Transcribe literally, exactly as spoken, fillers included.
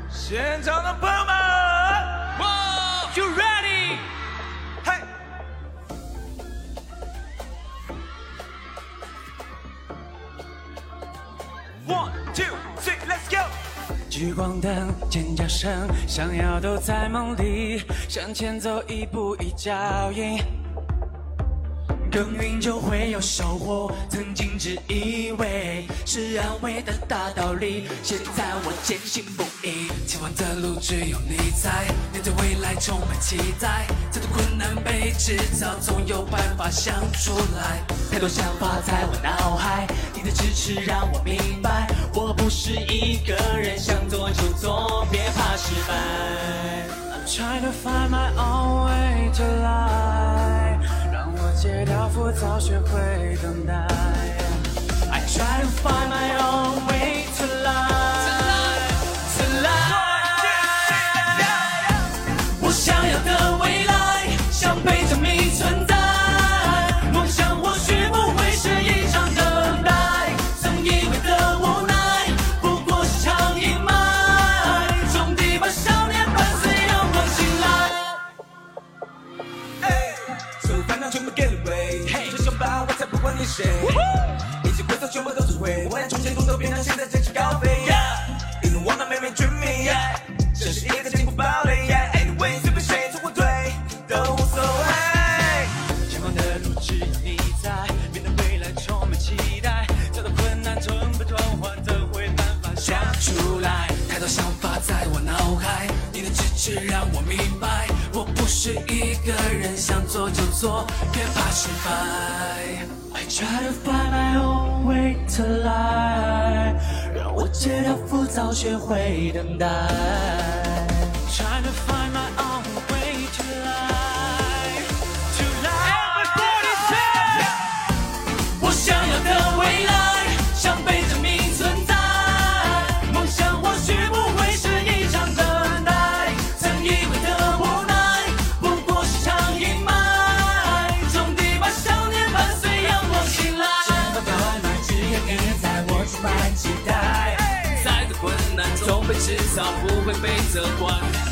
现场的朋友们 Wow, you ready? Hey. One, two, three, let's go. 聚光灯，尖叫声，想要都在梦里，向前走一步一脚印。耕耘就会有收获，曾经只以为是安慰的大道理，现在我坚信不疑。前往的路只有你在，面对未来充满期待，再多困难被制造，总有办法想出来。太多想法在我脑海，你的支持让我明白，我不是一个人，想做就做，别怕失败。I'm trying to find my own way to life， 让我戒掉浮躁，学会等待。I try to find my own way to life， to life。我想要的未来，像被证明存在。梦想或许不会是一场等待，曾以为的无奈，不过是场阴霾。种地把少年伴随阳光醒来。 所有烦恼全部给了way，追求吧，我才不管你谁。一切规则全部都是灰，我让从前工作变成现在振翅高飞。一路往那美美追觅，这是一个进步堡垒。Anyway， 随便谁错或对都无所谓。 前方的路只有你在，面对未来充满期待，再多困难吞不吞换，怎会办法想出来？太多想法在我脑海，你的支持让我明白，我不是一个人，想做就做，别怕失败。I try to find my own way to life， 让我戒掉浮躁，学会等待。Trying to find my own way to life, to life. Everybody say， 我想要的未来，像被证明存在。梦想或许不会是一场等待，曾以为的无奈，不过是场阴霾。种地把少年伴随阳光醒来。前方的温暖只有你在，我充满期待。再多困难总被制造，不会被责怪。